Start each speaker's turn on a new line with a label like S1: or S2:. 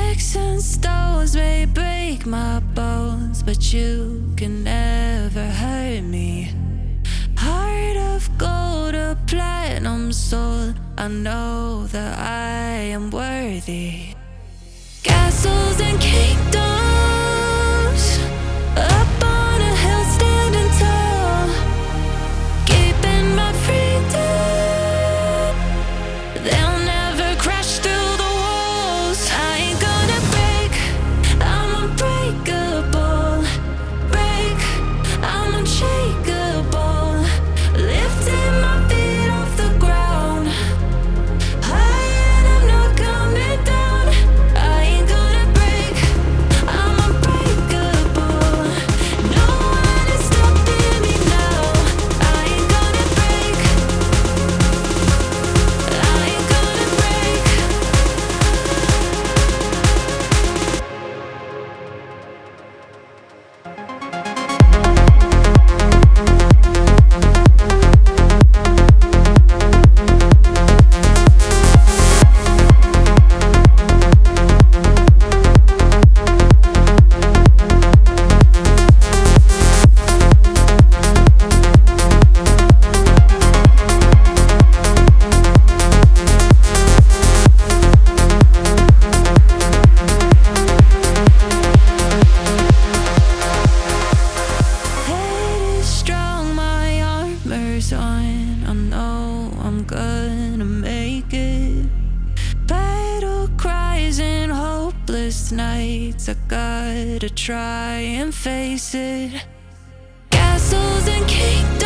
S1: Sticks and stones may break my bones, but you can never hurt me. Heart of gold, a platinum soul, I know that I am worthy. Castles and kingdoms, up on a hill standing tall, keeping my freedom. They'll never crash through the walls. I ain't gonna break, I'm unbreakable. Break, I'm unshakable. Lifting my feet off the ground, high and I'm not coming down. I ain't gonna break, I'm unbreakable. No one is stopping me now. I ain't gonna break, I ain't gonna break. Head is strong, my armor's on. I know I'm gonna make it. Battle cries and hopeless nights, I gotta try and face it. Castles and kingdoms,